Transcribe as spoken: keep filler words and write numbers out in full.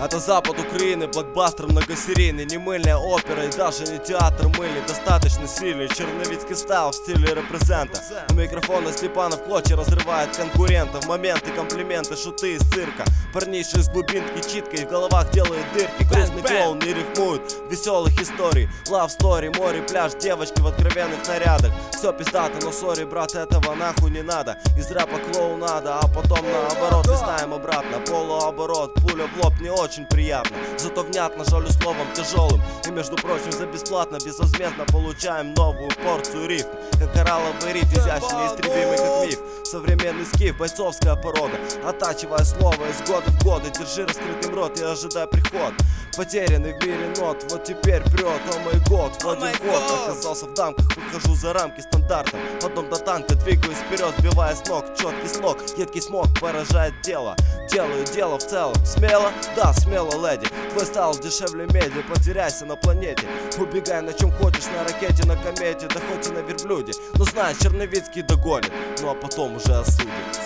Это запад Украины, блокбастер многосерийный, не мыльная опера и даже не театр мыльный. Достаточно сильный черновицкий стайл в стиле репрезента. У микрофона Степанов клочья разрывает конкурентов. Моменты, комплименты, шуты из цирка. Парниши из глубинки читкой в головах делают дырки. Грустный клоун не рифмует веселых историй. Love story, море, пляж, девочки в откровенных нарядах. Все пиздато, но сори, брат, этого нахуй не надо. Из рэпа клоунада, а потом наоборот листаем обратно. Полуоборот, пуля в лоб не очень приятно. Зато внятно, жалю словом тяжелым. И между прочим за бесплатно, безвозмездно получаем новую порцию рифм. Как коралловый риф, изящный, неистребимый как миф. Современный скиф, бойцовская порода. Оттачивая слово из года в годы. Держи раскрытым рот и ожидай приход. Потерянный в мире нот, вот теперь прет, о мой год. В один год оказался в дамках, выхожу за рамки стандартов. Потом до танка двигаюсь вперед, сбивая с ног. Четкий слог, едкий смог поражает тело. Делаю дело в целом, смело? Да, смело, леди. Твой стал дешевле меди, потеряйся на планете. Убегай на чем хочешь, на ракете, на комете, да хоть и на верблюде. Но знаешь, Черновицкий догонит, ну а потом уже осудит.